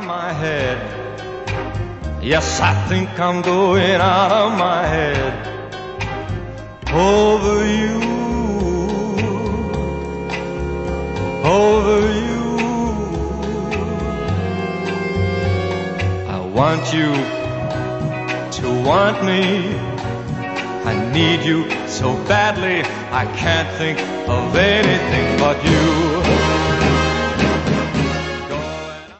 my head. Yes, I think I'm going out of my head over you, over you. I want you to want me. I need you so badly, I can't think of anything but you.